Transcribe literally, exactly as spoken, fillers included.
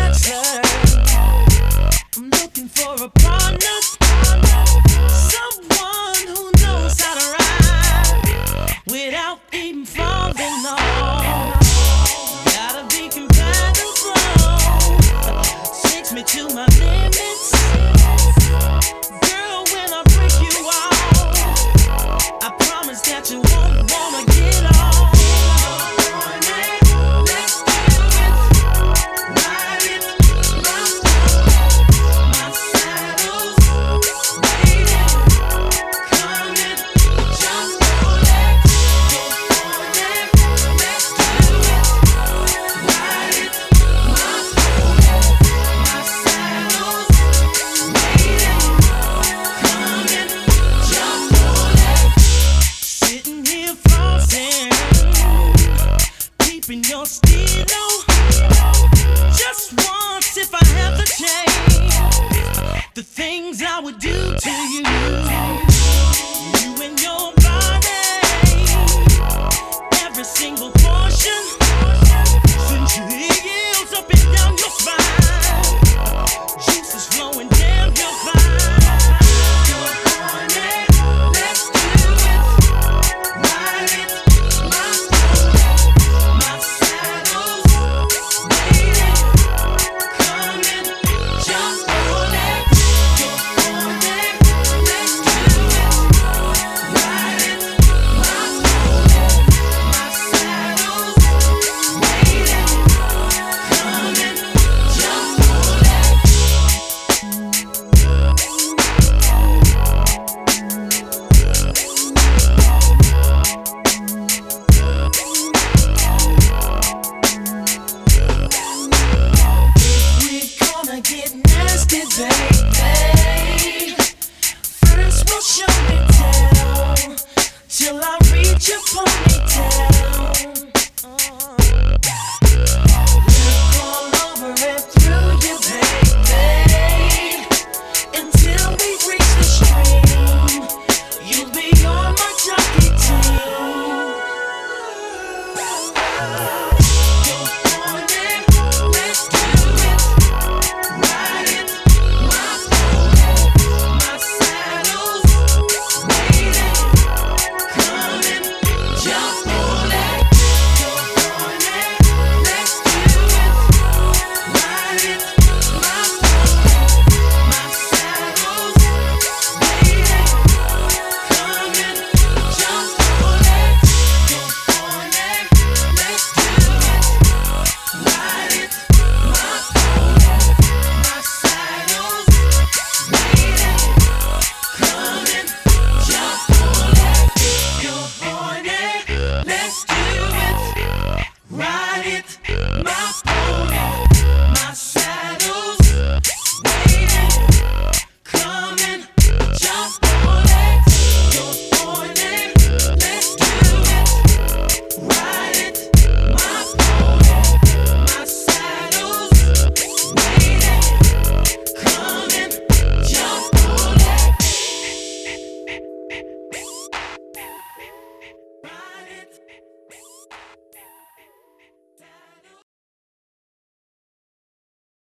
bachelor. I'm looking for a partner, someone who knows how to ride without even falling off. Gotta be compatible, takes me to my limits. Girl, when I break you off, I promise that you won't wanna get off. Your stilo, just once if I have the chance, the things I would do to you, you and your body, every single portion, sensually yields up and down your spine, juices flowing down your spine. Get nasty, babe.